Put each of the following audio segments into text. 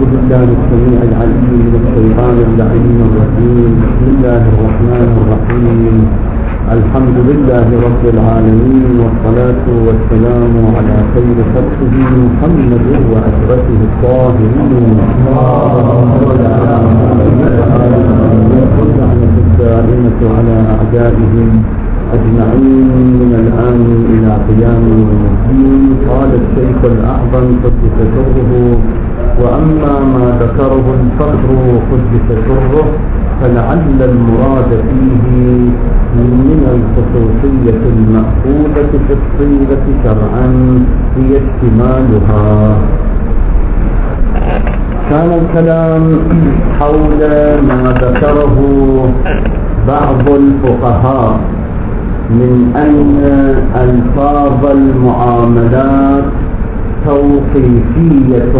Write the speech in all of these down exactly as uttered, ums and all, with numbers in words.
أعوذ بالله السميع العليم من الشيطان اللعين الرجيم. بسم الله الرحمن الرحيم. الحمد لله رب العالمين، والصلاة والسلام على خير خلقه محمد وأسرته الطاهرين واللعنة الدائمة على أعدائهم أجمعين من الآن إلى قيام يوم الدين. قال الشيخ الأعظم قدس سره: وأما ما ذكره الفخر قدس سره فلعل المراد فيه من الخصوصية المأخوذة في الصيغة شرعا هي اشتمالها. كان الكلام حول ما ذكره بعض الفقهاء من أن ألفاظ المعاملات توقيفية،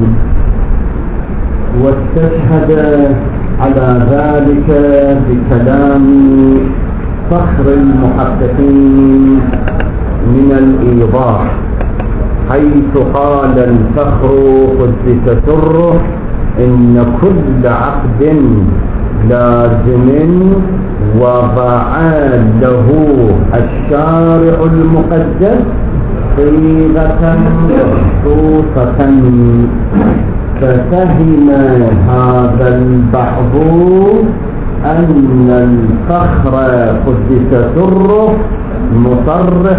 واستشهد على ذلك بكلام فخر المحققين من الإيضاح، حيث قال الفخر قدس سره: إن كل عقد لازم وضع له الشارع المقدس صيغة مخصوصة، ففهم هذا البعض أن الفخر قدس سره مصرح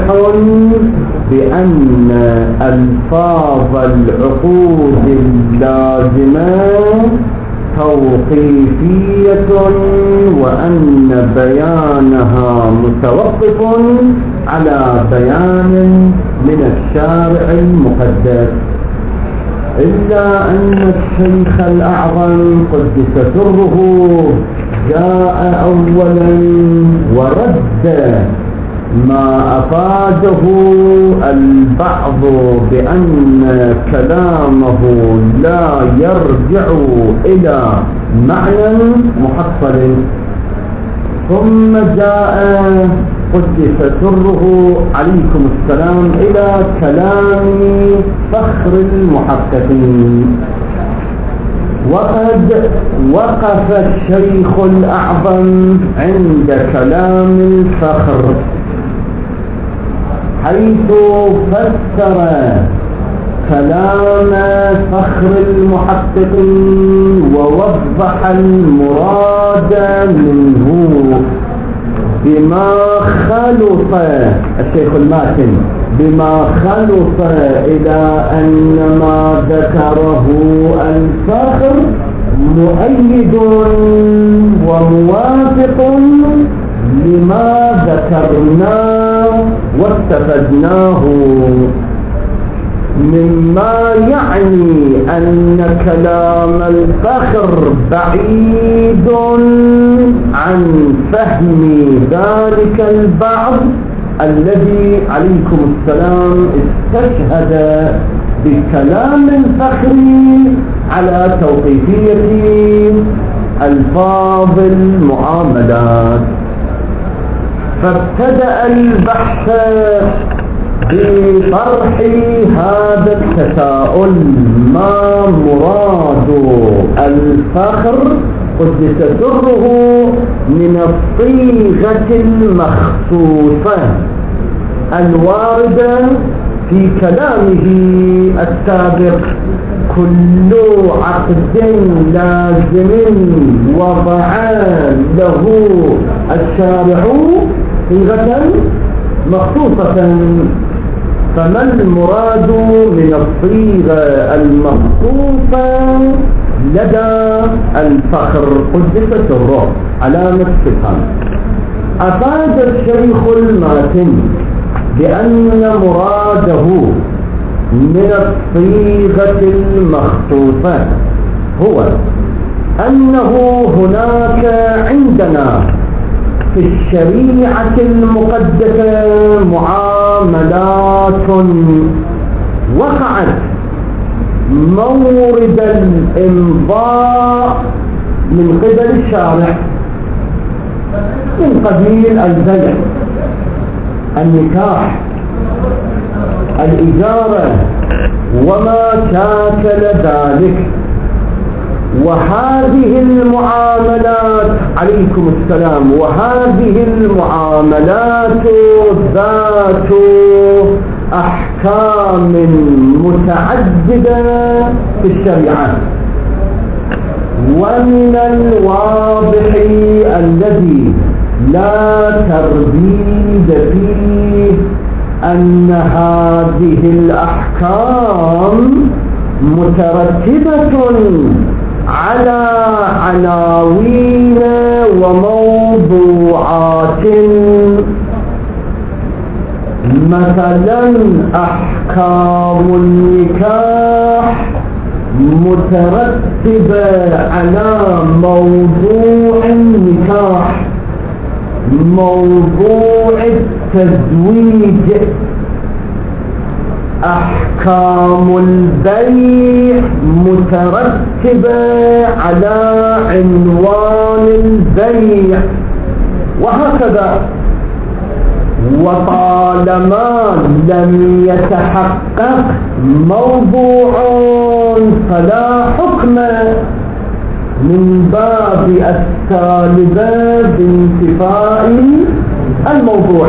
بأن ألفاظ العقود اللازمة توقيفية، وأن بيانها متوقف على بيان من الشارع المقدس. إلا أن الشيخ الأعظم قدس سره جاء أولا ورد ما أفاده البعض بأن كلامه لا يرجع إلى معنى محصل، ثم جاء قدس سره عليكم السلام إلى كلام فخر المحققين. وقد وقف الشيخ الأعظم عند كلام الفخر، حيث فسر كلام فخر المحققين ووضح المراد منه بما خلط الشيخ الماتن بما خلط إلى أن ما ذكره الفخر مؤيد وموافق لما ذكرناه واستفدناه، مما يعني أن كلام الفخر بعيد عن فهم ذلك البعض الذي عليكم السلام استشهد بكلام الفخر على توقيفية ألفاظ المعاملات. فابتدأ البحث بطرح هذا التساؤل: ما مراد الفخر قدس سره من الصيغة المخصوصة الواردة في كلامه السابق: كل عقد لازم وضع له الشارع صيغة مخصوصة. فما المراد من الصيغة المخصوصة لدى الفخر قدس سره؟ علامة استفهام. أفاد الشيخ الماتن بأن مراده من الصيغة المخصوصة هو أنه هناك عندنا في الشريعة المقدسة معاملات وقعت مورد الإمضاء من قبل الشارع، من قبيل البيع، النكاح، الإجارة، وما شاكل ذلك، وهذه المعاملات عليكم السلام وهذه المعاملات ذات أحكام متعددة في الشريعة. ومن الواضح الذي لا ترديد فيه أن هذه الأحكام مترتبة على عناوين وموضوعات. مثلا أحكام النكاح مترتبة على موضوع النكاح، موضوع التزويج. أحكام البيع مترتبة على عنوان البيع، وهكذا. وطالما لم يتحقق موضوع فلا حكم من باب السالبة بانتفاء الموضوع.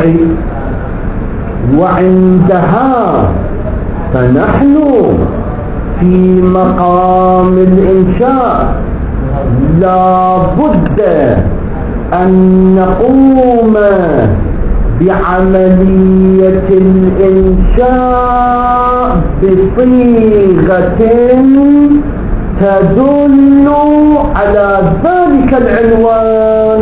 وعندها فنحن في مقام الإنشاء لا بد أن نقوم بعملية الإنشاء بصيغة تدل على ذلك العنوان،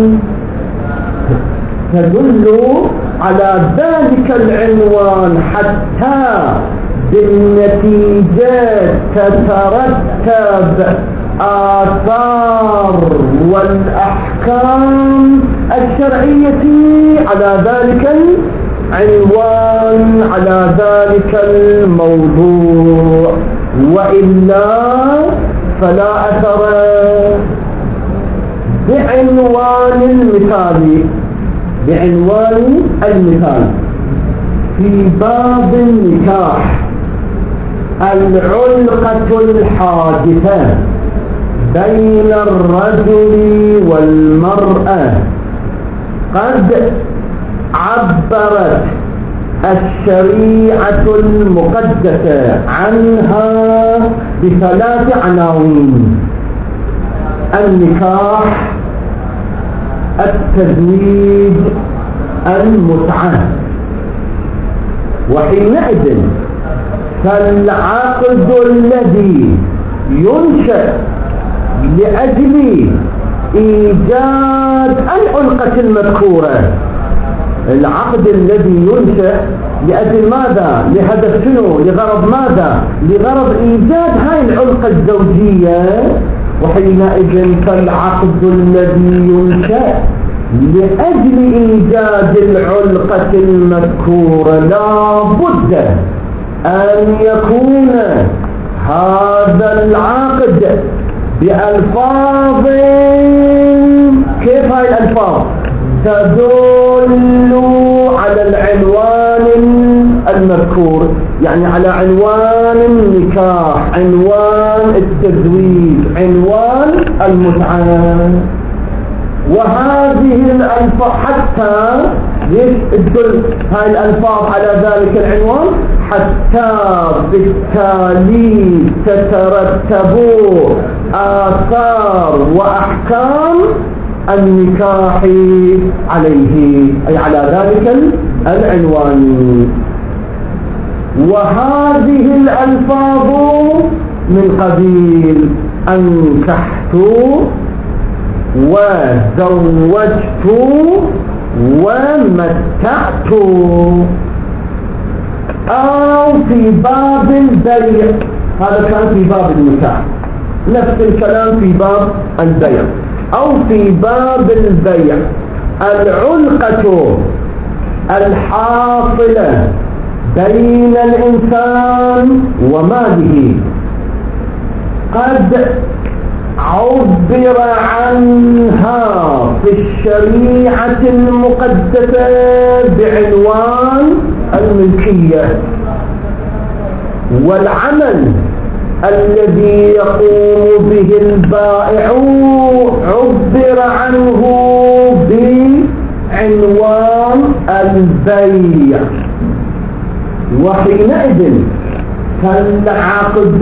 تدل على ذلك العنوان حتى بالنتيجة تترتب آثار والأحكام الشرعية على ذلك العنوان، على ذلك الموضوع. وإلا فلا أثر. بعنوان المثال بعنوان المثال في باب النكاح، العلقة الحادثة بين الرجل والمرأة قد عبرت الشريعة المقدسة عنها بثلاث عناوين: النكاح، التزويج، المتعة. وحينئذ فالعقد الذي ينشأ لأجل إيجاد العلقة المذكورة، العقد الذي ينشأ لأجل ماذا؟ لهدف شنو؟ لغرض ماذا؟ لغرض إيجاد هاي العلقة الزوجية. وحينئذ فالعقد الذي ينشأ لأجل إيجاد العلقة المذكورة لا بد أن يكون هذا العقد بألفاظ، كيف هاي الألفاظ؟ تدل على العنوان المذكور، يعني على عنوان النكاح، عنوان التزويج، عنوان المتعة. وهذه الألفاظ حتى تدل هاي الألفاظ على ذلك العنوان حتى بالتالي تترتب آثار وأحكام النكاح عليه، أي على ذلك العنوان. وهذه الألفاظ من قبيل أنكحت وزوجت ومتعت، أو في باب البيع، هذا كان في باب النكاح، نفس الكلام في باب البيع. أو في باب البيع العلقة الحاصلة بين الإنسان وماله قد عبر عنها في الشريعة المقدسة بعنوان الملكية. والعمل الذي يقوم به البائع عبر عنه بعنوان البيع، وحينئذ فالعقد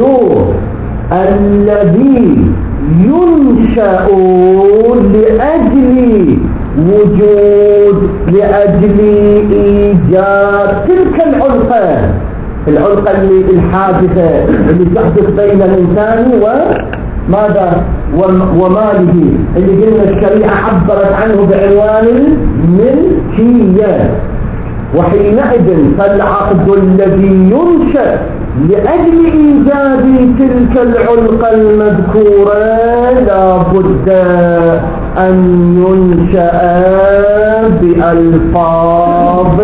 الذي ينشأ لأجل وجود لأجل إيجاد تلك العلقة العلقة اللي الحادثة اللي تحدث بين الإنسان وماذا وماله، اللي قلنا الشريعة عبرت عنه بعنوان الملكية. وحينئذ فالعقد الذي ينشأ لأجل إيجاد تلك العلقة المذكورة لا بد أن ينشأ بألفاظ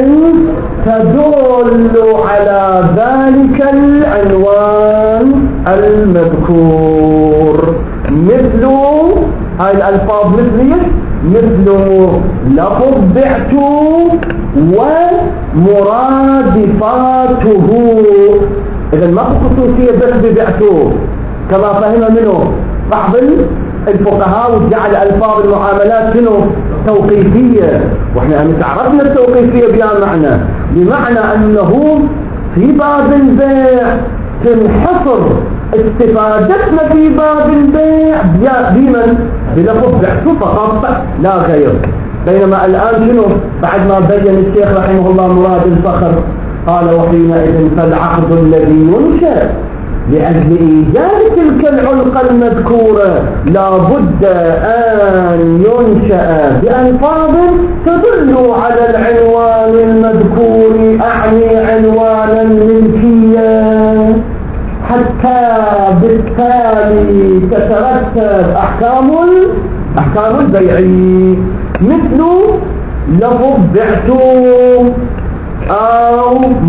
تدل على ذلك العنوان المذكور، مثل هاي الألفاظ مثل مثل لفظ بعت ومرادفاته. إذا ما في خصوصية بس ببعته كما فهم منه بعض الفقهاء، وجعل ألفاظ المعاملات شنو توقيفية، واحنا عرفنا التوقيفية بها معنى بمعنى أنه في باب البيع تنحصر استفادتنا في باب البيع بمن بلفظ بعت فقط لا غير. بينما الآن شنو بعد ما بين الشيخ رحمه الله مراد الفخر قال وحينئذ فالعقد الذي ينشأ لأجل إيجاد تلك العلقة المذكورة لا بد أن ينشأ بألفاظ تدل على العنوان المذكور، أعني عنوان الملكية، حتى بالتالي تترتب أحكام أحكام البيع، مثل لفظ بعت أو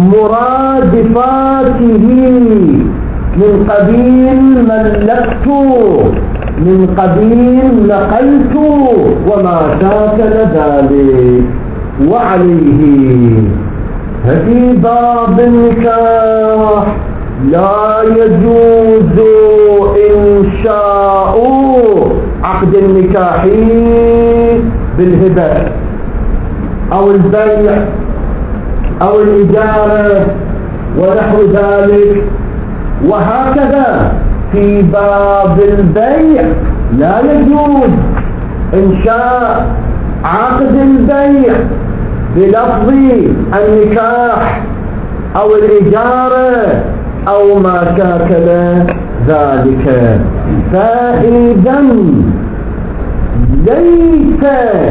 مرادفاته من قبيل ملكت من قبيل نقلت وما شاكل ذلك. وعليه ففي باب النكاح لا يجوز إنشاء عقد النكاح بالهبة أو البيع أو الإجارة ونحو ذلك. وهكذا في باب البيع لا يجوز إنشاء عقد البيع بلفظ النكاح أو الإجارة أو ما شاكل ذلك. فإذا ليس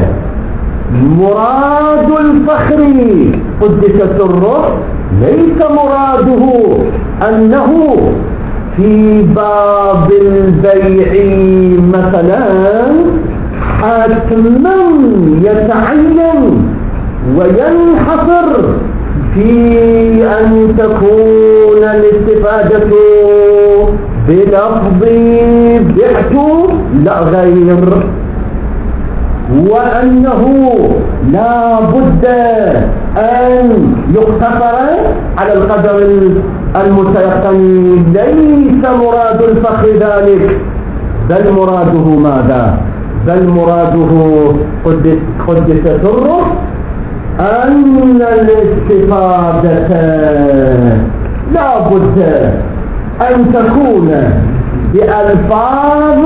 مراد الفخر قدس سره ليس مراده أنه في باب البيع مثلا حتما يتعين وينحصر في أن تكون الاستفادة بلفظ بعت لا غير، وأنه لا بد أن يقتصر على القدر المتيقن. ليس مراد الفخر ذلك، بل مراده ماذا؟ بل مراده قدس, قدس سره أن الاستفادة لا بد أن تكون بألفاظ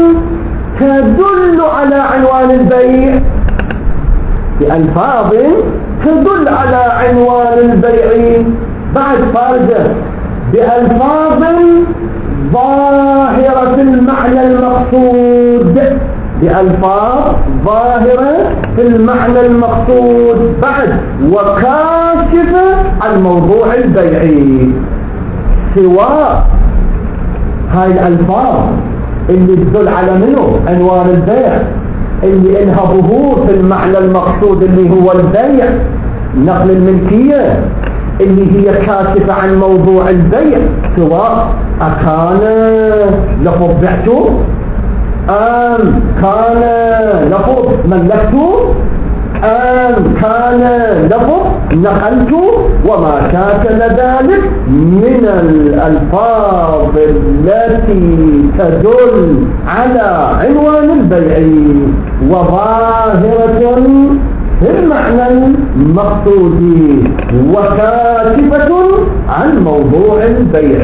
تدل على عنوان البيع، بألفاظ تدل على عنوان البيع. بعد فارجة بألفاظ ظاهرة المعنى المقصود، بألفاظ ظاهرة في المعنى المقصود، بعد وكاشفة عن موضوع البيع. سواء هاي الألفاظ اللي تدل على منه عنوان البيع اللي إلها ظهور في المعنى المقصود اللي هو البيع نقل الملكية اللي هي كاشفة عن موضوع البيع، سواء أكان لفظ بعته أم كان لفظ ملكته أم كان لفظ نقلت وما شاكل ذلك من الألفاظ التي تدل على عنوان البيع وظاهرة في المعنى المقصود وكاتبة عن موضوع البيع.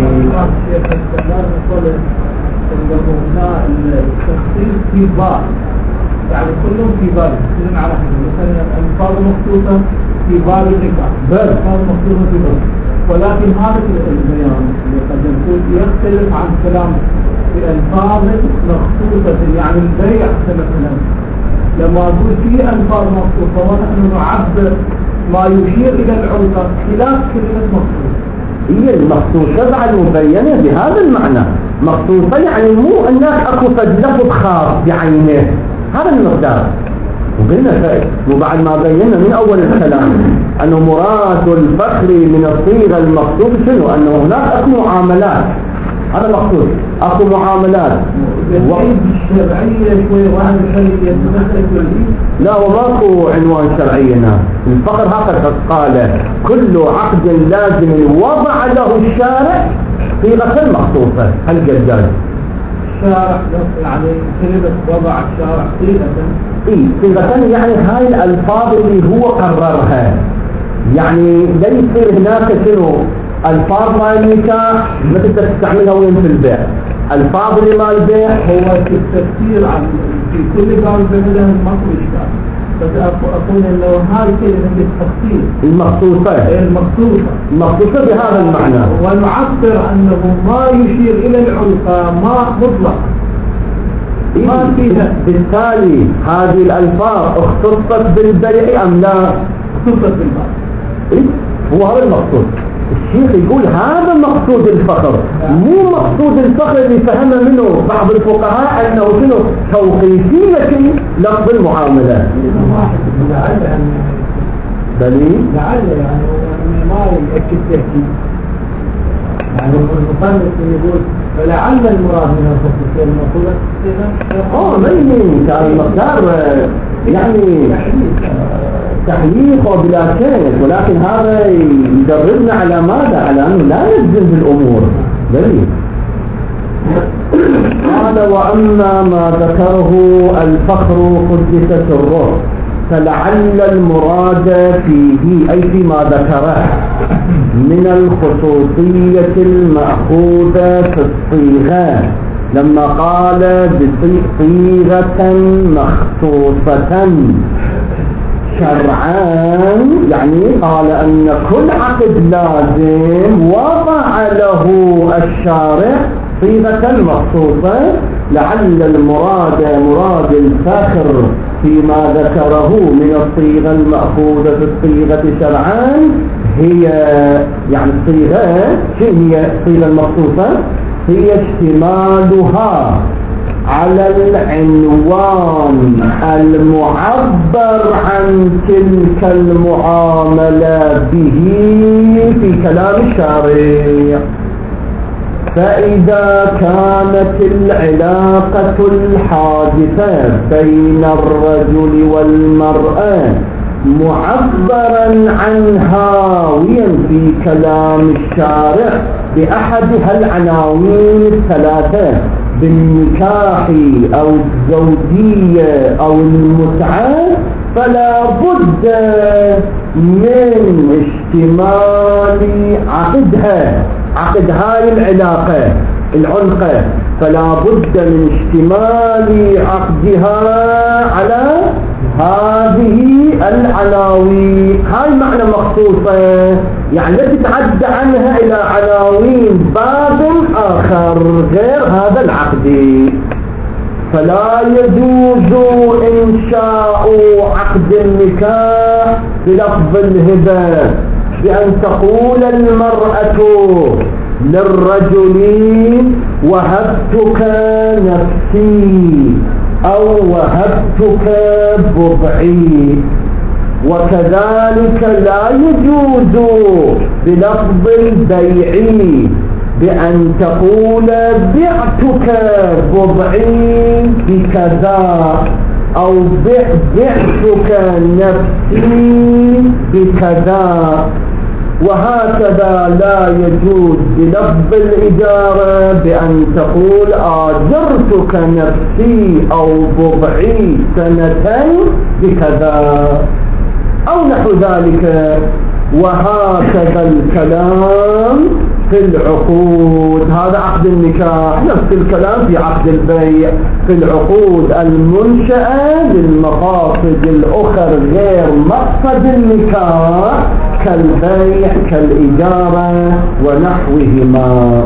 التخصيص في باب يعني كلهم في باب كلهم على حد مثلا الألفاظ مخصوصة في باب النكاح الألفاظ مخصوصة في باب، ولكن هذا البيان اللي قد يكون يختلف عن كلام في ألفاظ مخصوصة يعني البيع مثلا لما أقول في ألفاظ مخصوصة ونحن نعبر ما يشير إلى العلقة خلاف كلمة مخصوصة. هي المخصوصة بعد مبينة بهذا المعنى، مخصوصة يعني مو أنك أكو لفظ خاص بعينه، هذا المقدار. وقلنا وبعد ما بينا من أول الكلام أنه مراد الفخر من الصيغة المخصوص شنو؟ أنه هناك أكو معاملات، هذا مقصود أكو معاملات الشرعية شوي واحد شيء يتمثل لا وماكو عنوان شرعي هنا. الفقر هكذا قال كل عقد لازم وضع له الشارع صيغة مخصوصة. هل جدال الشارع يعني كلمة وضع الشارع صيغة إيه صيغة يعني هاي الألفاظ اللي هو قررها، يعني لا يصير هناك شنو الفاظ ما النكاح ما تقدر تستعملها وين في البيع، الفاظ اللي ما البيع هو التفسير عن في كل باب بهذا ماكو اشكال، بس اقول انه هاي كلمه التفسير المخصوصه المخصوصه المخصوصه بهذا المعنى، ونعبر انه ما يشير الى العلقه ما مطلق ما فيها. بالتالي هذه الالفاظ اختصت بالبيع ام لا؟ اختصت بالبيع. إيه؟ هو هذا المقصود. الشيخ يقول هذا مقصود الفخر، مو مقصود الفخر اللي فهمه منه بعض الفقهاء انه شنو توقيفية لفظ المعاملة. دليل لعل يعني ما يأكد تأكيد يعني المصنف يقول فلعل المراد من الخصوصية المقولة اه مين كان المقدار يعني تحليق بلا كيف، ولكن هذا يدربنا على ماذا؟ على أنه لا نجزم بالأمور. دليل قال وأما ما ذكره الفخر قدس سره فلعل المراد فيه أي فيما ذكره من الخصوصية المأخوذة في الصيغة لما قال بصيغة مخصوصة شرعان، يعني قال أن كل عقد لازم وضع له الشارع صيغة مخصوصة. لعل المراد مراد الفاخر فيما ذكره من الصيغة المأخوذة في الصيغة شرعان هي يعني الصيغة شنو هي الصيغة المخصوصة؟ هي اشتمالها على العنوان المعبر عن تلك المعاملة به في كلام الشارع. فإذا كانت العلاقة الحادثة بين الرجل والمرأة معبرا عنها وين في كلام الشارع بأحدها العناوين الثلاثة بالنكاح أو الزوجية أو المتعة، فلا بد من اشتمال عقدها عقد هاي العلاقة العنقة، فلا بد من اشتمال عقدها على هذه العناوين. هاي معنى مخصوصة يعني لا تتعدى عنها إلى عناوين باب آخر غير هذا العقد. فلا يجوز إنشاء عقد النكاح بلفظ الهبة بأن تقول المرأة للرجل وهبتك نفسي أو وهبتك بضعي، وكذلك لا يجوز بلفظ البيع بأن تقول بعتك بضعي بكذا أو بعتك نفسي بكذا. وهكذا لا يجوز بلفظ الإجارة بأن تقول آجرتك نفسي أو بضعي سنة بكذا أو نحو ذلك. وهكذا الكلام في العقود، هذا عقد النكاح، نفس الكلام في عقد البيع، في العقود المنشأة للمقاصد الأخرى غير مقصد النكاح كالبيع كالإجارة ونحوهما.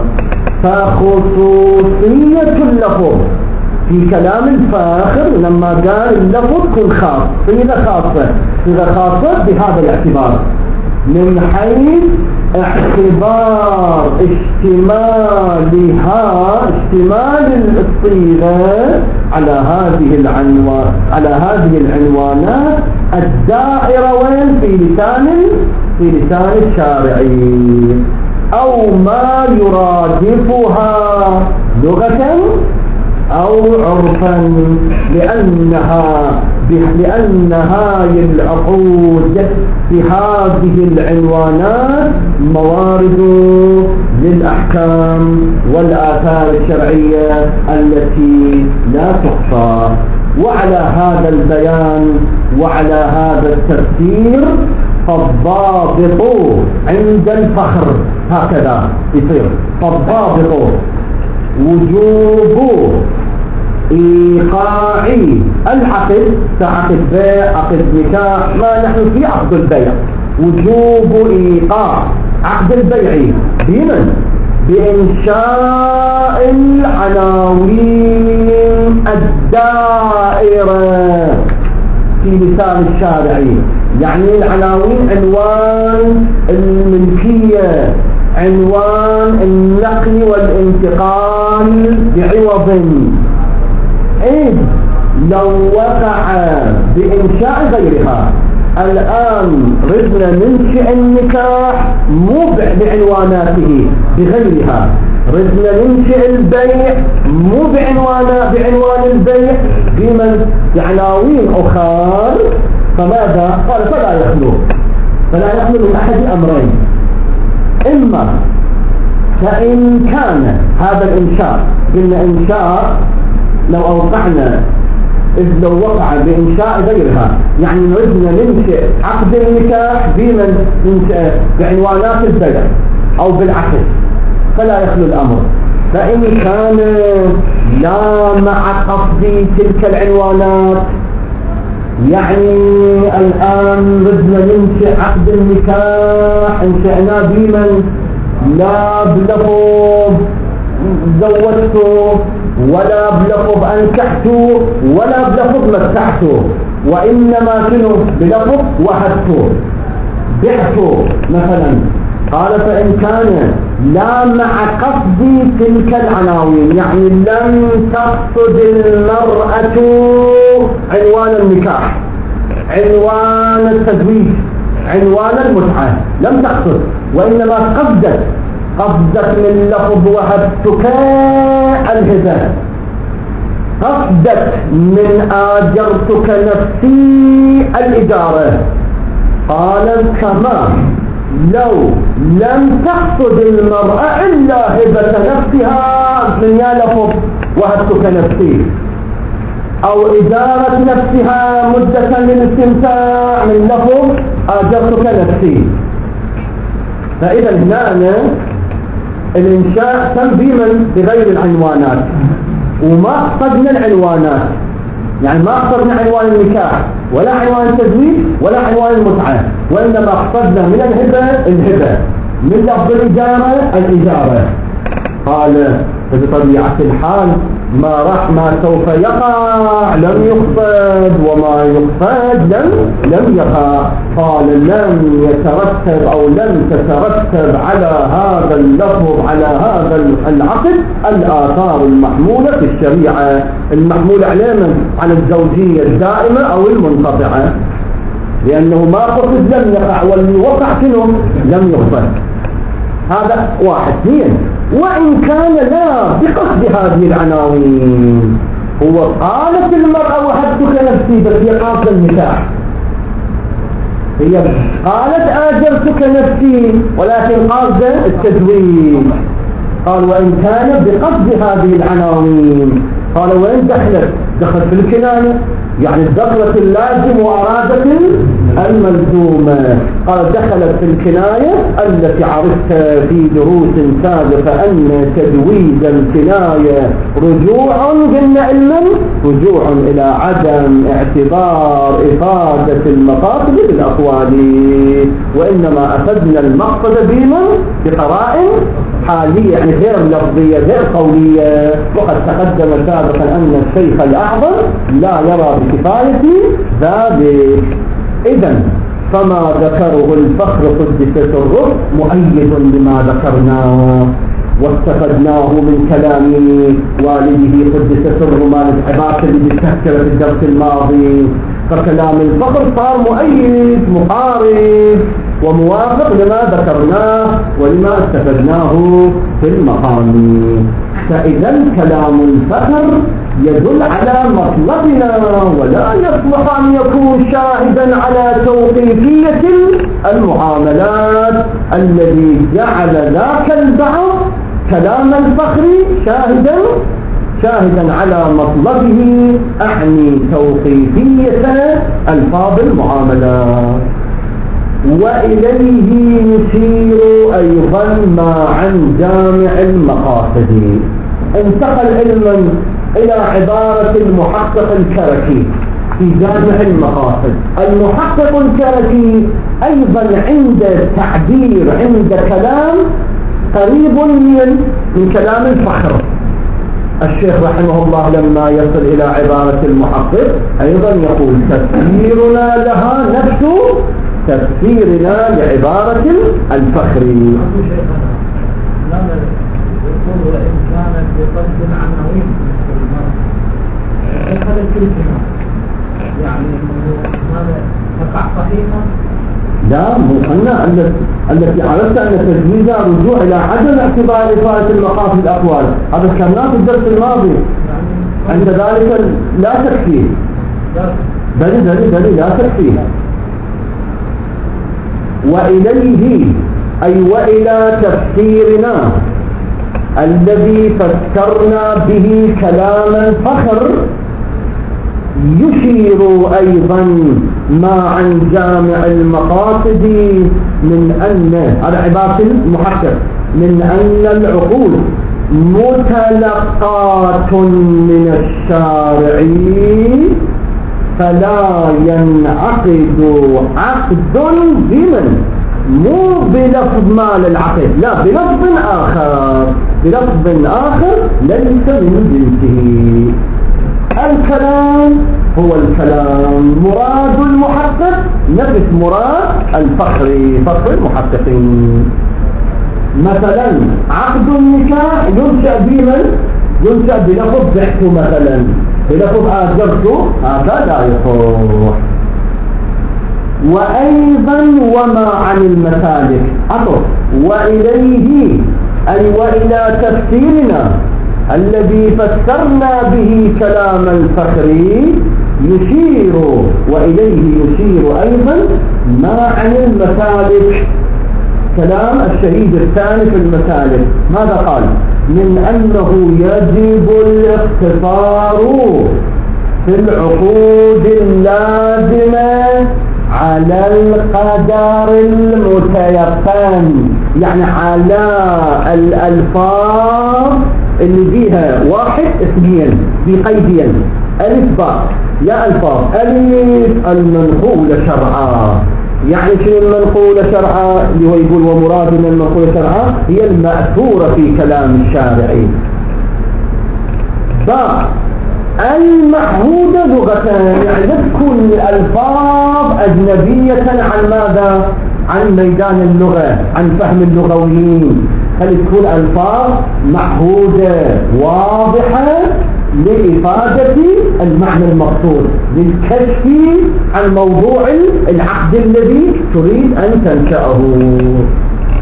فخصوصية اللفظ في كلام الفاخر لما قال اللفظ كن خاص، صيغة خاصة، صيغة خاصة بهذا الاعتبار من حيث اعتبار اشتمالها، اشتمال الصيغة على هذه العنوان على هذه العنوانات الدائرة وين في لسان في لسان الشارعين أو ما يرادفها لغة أو عرفا، لأنها لأن هذه العقود بهذه العنوانات موارد للأحكام والآثار الشرعية التي لا تحصى. وعلى هذا البيان وعلى هذا التفسير فالضابط عند الفخر هكذا يصير، فالضابط وجوب إيقاع العقد كعقد بيع عقد نكاح، ما نحن في عقد البيع، وجوب إيقاع عقد البيع بمن؟ بإنشاء العناوين الدائرة في لسان الشارعي، يعني العناوين عنوان الملكية، عنوان النقل والانتقال بعوض. إذ لو وقع بإنشاء غيرها، الآن ردنا ننشئ النكاح مو بعنواناته بغيرها، ردنا ننشئ البيع مو بعنوان بعنوان البيع بمن بعناوين أخرى، فماذا؟ قال فلا يخلو فلا يخلو من أحد أمرين، إما فإن كان هذا الإنشاء قلنا إنشاء لو أوقعنا، إذ لو وقع بإنشاء غيرها يعني نردنا ننشئ عقد النكاح بمن ننشئ بعنوانات البيع أو بالعكس فلا يخلو الأمر. فإن كان لا مع قصد تلك العنوانات، يعني الآن ردنا ننشئ عقد النكاح انشأناه بمن لا بلفظ زوجته ولا بلفظ أنكحته ولا بلفظ متعته، وإنما كنوا بلفظ وهبته بعته مثلا. قال فإن كان لا مع قصد تلك العناوين، يعني لم تقصد المرأة عنوان النكاح، عنوان التزويج، عنوان المتعة، لم تقصد، وإنما قصدت قصدت من لفظ وهبتك الهبة، قصدت من آجرتك نفسي الإجارة. قال كما لو لم تقصد المرأة إلا هبة نفسها من يا لفظ وهبتك نفسي، أو إجارة نفسها مدة للاستمتاع من لفظ آجرتك نفسي. فإذا هنا الإنشاء تم بمن بغير العنوانات، وما قصدنا العنوانات، يعني ما قصدنا عنوان النكاح ولا عنوان التزويج ولا عنوان المتعة، وإنما قصدنا من الهبة الهبة، من لفظ الإجارة الإجارة. قال بطبيعة الحال ما راح ما سوف يقع لم يقصد، وما يقصد لم لم يقع. قال لم يترتب أو لم تترتب على هذا اللفظ على هذا العقد الآثار المحمولة في الشريعة، المحمولة على من؟ على الزوجية الدائمة أو المنقطعة، لأنه ما قصد لم يقع، والوقع شنو؟ لم يقصد. هذا واحد. اثنين، وإن كان لا بقصد هذه العناوين، هو قالت المرأة وهبتك نفسي بس هي قاصدة النكاح، هي قالت آجرتك نفسي ولكن قاصدة التزويج. قال وإن كان بقصد هذه العناوين. قال وين دخلت؟ دخلت في الكناية، يعني دخلت اللازم وأرادت الملزومة. قال دخلت في الكناية التي عرفت في دروس سابقة أن تجويز الكناية رجوع، قلنا علما رجوع إلى عدم اعتبار إفادة المقاصد بالأقوال، وإنما أخذنا المقصد بمن بقرائن حالية، يعني غير لفظية غير قولية. وقد تقدم سابقا أن الشيخ الأعظم لا يرى بكفاية ذلك. إذن فما ذكره الفخر قدس سره مؤيد لما ذكرناه واستفدناه من كلام والده قدس سره مال العباس اللي بتذكر في الدرس الماضي. فكلام الفخر صار مؤيد مقارب وموافق لما ذكرناه ولما استفدناه في المقام. فإذا كلام الفخر يدل على مطلبنا ولا يصلح أن يكون شاهدا على توقيفية المعاملات الذي جعل ذاك البعض كلام الفخر شاهدا شاهدا على مطلبه، أعني توقيفية ألفاظ المعاملات. وإليه نشير أيضا ما عن جامع المقاصد. انتقل علما إلى عبارة المحقق الكركي في جامع المقاصد. المحقق الكركي أيضا عند تعبير عند كلام قريب من من كلام الفخر. الشيخ رحمه الله لما يصل إلى عبارة المحقق أيضا يقول تفسيرنا لها نفس تفسيرنا لعبارة الفخر. يقول وإن كانت بقصد العناوين دخلت في الجماع، يعني هذا وقع صحيحا؟ لا، مو قلنا التي عرفت أن تجويزها رجوع إلى عدم اعتبار إفادة المقاصد الأقوال، هذا كان في الدرس الماضي. عند ذلك لا تكفيه، بل بل بل لا تكفيه. وإليه أي وإلى تفسيرنا الذي فسرنا به كلام الفخر يشير أيضا ما عن جامع المقاصد من أن على عبارة المحقق من أن العقول متلقات من الشارع فلا ينعقد عقد بمن مو بلفظ مال العقد، لا بلفظ آخر بلفظ آخر ليس من جنسه. الكلام هو الكلام، مراد المحقق نفس مراد الفخر فخر المحققين. مثلا عقد النكاح ينشأ بمن ينشأ بلفظ بعت مثلا، بلفظ آجرت، هذا لا يصح. وأيضا وما عن المسالك عطف وإليه أي وإلى تفسيرنا الذي فسرنا به كلام الفخر يشير، وإليه يشير أيضا ما عن المسالك كلام الشهيد الثاني في المسالك. ماذا قال؟ من أنه يجب الاقتصار في العقود اللازمة على القدر المتيقن، يعني على الألفاظ اللي فيها واحد اثنين بقيدين ألف باء، يا ألفاظ ألف المنقولة شرعا. يعني شنو المنقولة شرعا؟ اللي هو يقول ومراد من المنقولة شرعا هي المأثورة في كلام الشارعي. باء المعهودة لغة، يعني لا تكون الألفاظ أجنبية عن ماذا؟ عن ميدان اللغة، عن فهم اللغويين، بل تكون ألفاظ معهودة واضحة لإفادة المعنى المقصود، للكشف عن موضوع العقد الذي تريد أن تنشأه.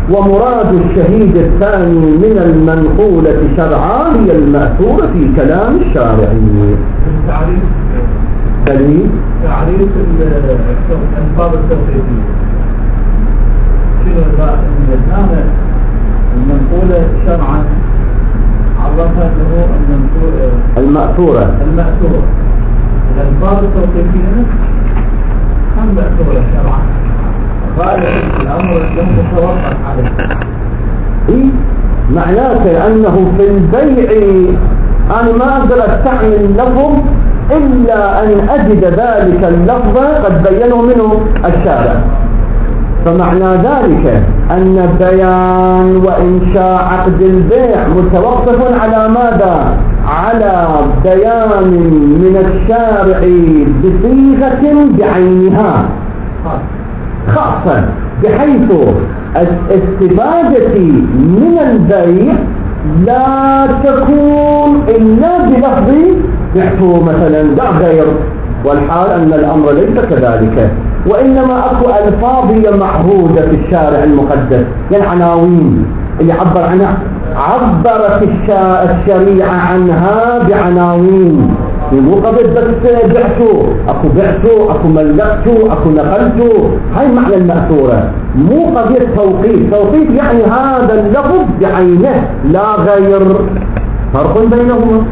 ومراد الشهيد الثاني من المنقولة شرعا هي المأثورة في كلام الشارعي. تعريف دليل تعريف الألفاظ التوقيفية شنو هذا المنقولة شرعا عرفها أنه المأثورة المأثورة الألفاظ التوقيفية هم مأثورة شرعا غالب الأمر لم يتوقف عليه. إيه؟ معناته أنه في البيع أنا ما أقدر أستعمل لفظ إلا أن أجد ذلك اللفظ قد بينه منه الشارع. فمعنى ذلك أن بيان وإنشاء عقد البيع متوقف على ماذا؟ على بيان من الشارع بصيغة بعينها خاصة، بحيث الاستفادة من البيع لا تكون إلا بلفظ بعته مثلا دع غير، والحال أن الأمر ليس كذلك، وإنما أكو ألفاظ معهودة في الشارع المقدس، يعني عناوين اللي عبر عنها عبرت الشريعة عنها بعناوين. مو قضية بس بعته، اكو بعته، اكو ملكته، اكو نقلته، هاي معنى المأثورة. مو قضية توقيف، توقيف يعني هذا اللفظ بعينه لا غير، فرق بينهما.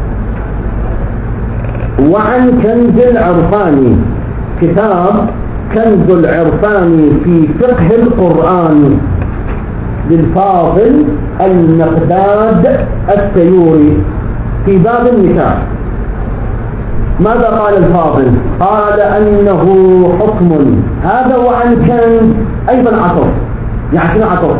وعن كنز العرفاني، كتاب كنز العرفاني في فقه القرآن للفاضل المقداد السيوري في باب النكاح. ماذا قال الفاضل؟ قال أنه حكم هذا وعن كنز أيضا عطف، يعني عطف،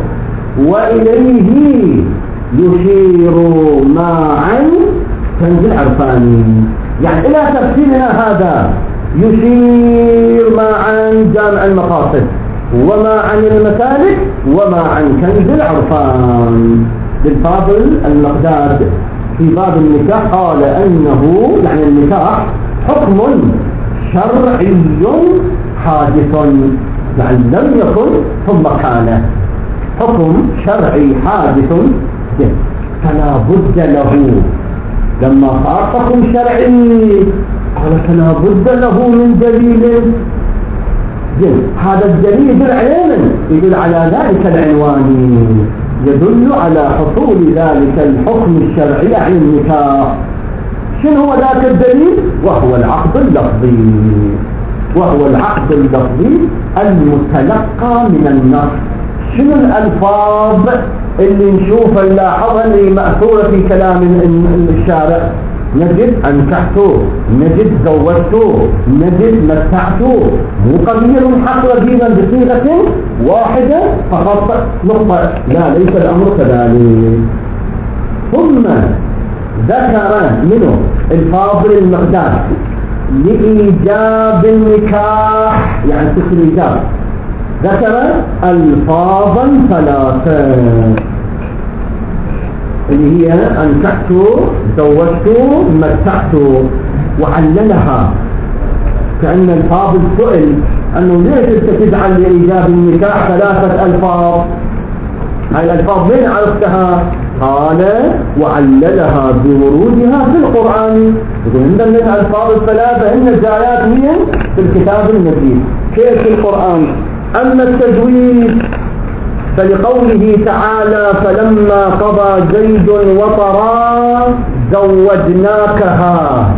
وإليه يشير ما عن كنز العرفاني، يعني إلى تفسيرنا هذا يشير ما عن جامع المقاصد وما عن المسالك وما عن كنز العرفان للفاضل المقداد في باب النكاح. قال أنه يعني النكاح حكم شرعي حادث، يعني لم يكن ثم كان حكم شرعي حادث فلا بد له. لما صار حكم شرعي قال فلا بد له من دليل، هذا الدليل يدل على يدل على ذلك العنوان، يدل على حصول ذلك الحكم الشرعي عن النكاح. شنو هو ذاك الدليل؟ وهو العقد اللفظي، وهو العقد اللفظي المتلقى من النص. شنو الألفاظ اللي نشوفها نلاحظها اللي مأثورة في كلام الشارع؟ نجد أنكحته، نجد زوجته، نجد متعته، مو قضية حصل فيها بصيغة واحدة فقط نقطة، لا ليس الأمر كذلك. ثم ذكر منه الفاضل المقداد لإيجاب النكاح، يعني تكون الإيجاب، ذكر ألفاظا ثلاثة اللي هي أنكحته، زوجته، متعته، وعللها. كأن الفاضل سئل أنه ليش أنت تجعل لإيجاب النكاح ثلاثة ألفاظ؟ هاي الألفاظ من عرفتها؟ قال وعللها بورودها في القرآن. يقول عندنا من الألفاظ الثلاثة إن الجايات هي في الكتاب المجيد. كيف في القرآن؟ أما التزويج فلقوله تعالى فلما قضى زيد وطرا زوجناكها،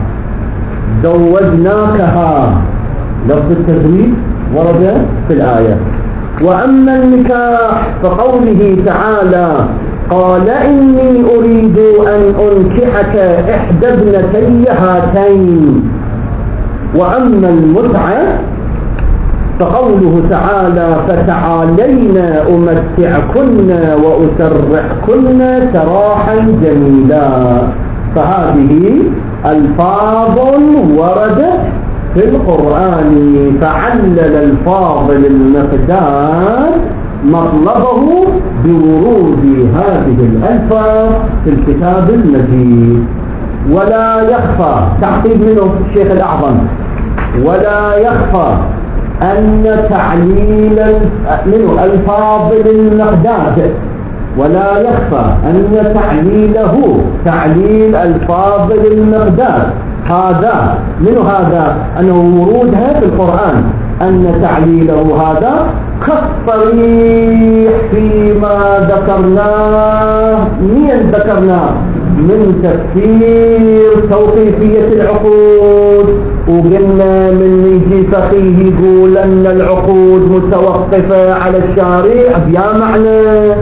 زوجناكها لفظ التزويج ورد في الآية. وأما النكاح فقوله تعالى قال إني أريد أن أنكحك إحدى ابنتي هاتين. وأما المتعة فقوله تعالى فتعالينا أمتعكن وأسرحكن سراحا جميلا. فهذه ألفاظ وردت في القرآن، فعلل الفاضل المقداد مطلبه بورود هذه الألفاظ في الكتاب المجيد. ولا يخفى تعقيب منه الشيخ الأعظم، ولا يخفى أن تعليل منه ألفاظ المقدار، ولا يخفى أن تعليله تعليل ألفاظ المقدار هذا منه هذا أنه ورودها في القرآن، أن تعليله هذا كالصريح فيما ذكرناه من ذكرناه من تفسير توقيفية العقود. وقلنا من يجي فقيه يقول أن العقود متوقفة على الشارع بيا معنى،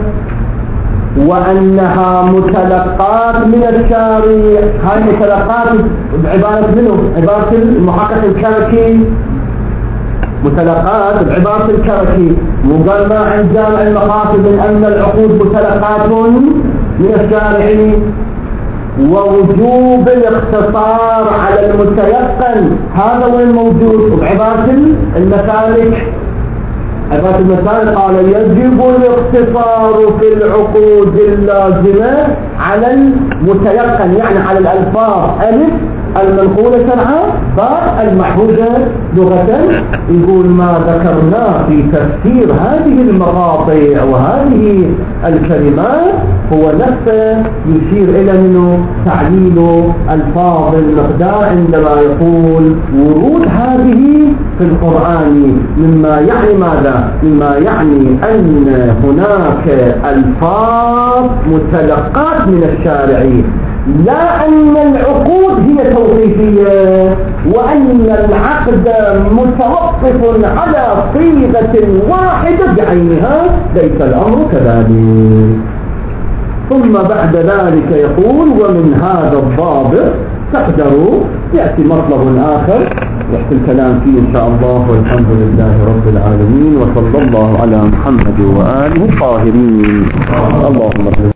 وأنها متلقات من الشارع. هاي متلقات بعبارة منه؟ عبارة المحقق الكركي، متلقات بعبارة الكركي. وقال ما عند جامع المقاصد من أن العقود متلقات من الشارع، ووجوب الاقتصار على المتيقن هذا وين موجود؟ بعبارة المسالك، عبارة المسالك قال يجب الاقتصار في العقود اللازمة على المتيقن، يعني على الألفاظ ألف المنقولة شرعا فالمحفوظة لغة. يقول ما ذكرناه في تفسير هذه المقاطع وهذه الكلمات هو نفسه يشير إلى أنه تعليل ألفاظ المقدار عندما يقول ورود هذه في القرآن، مما يعني ماذا؟ مما يعني أن هناك ألفاظ متلقات من الشارع، لا أن العقود هي توقيفية وأن العقد متوقف على صيغة واحدة بعينها، ليس الأمر كذلك. ثم بعد ذلك يقول ومن هذا الضابط تقدر يأتي مطلب آخر يحكي الكلام فيه إن شاء الله. والحمد لله رب العالمين، وصلى الله على محمد وآله الطاهرين. اللهم